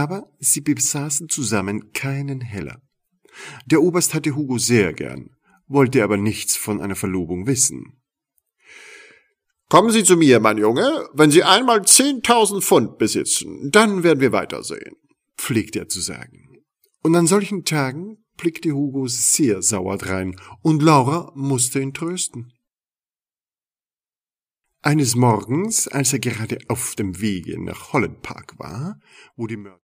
Aber sie besaßen zusammen keinen Heller. Der Oberst hatte Hugo sehr gern, wollte aber nichts von einer Verlobung wissen. »Kommen Sie zu mir, mein Junge, wenn Sie einmal 10.000 Pfund besitzen, dann werden wir weitersehen«, pflegte er zu sagen. Und an solchen Tagen blickte Hugo sehr sauer drein, und Laura musste ihn trösten. Eines Morgens, als er gerade auf dem Wege nach Holland Park war, wo die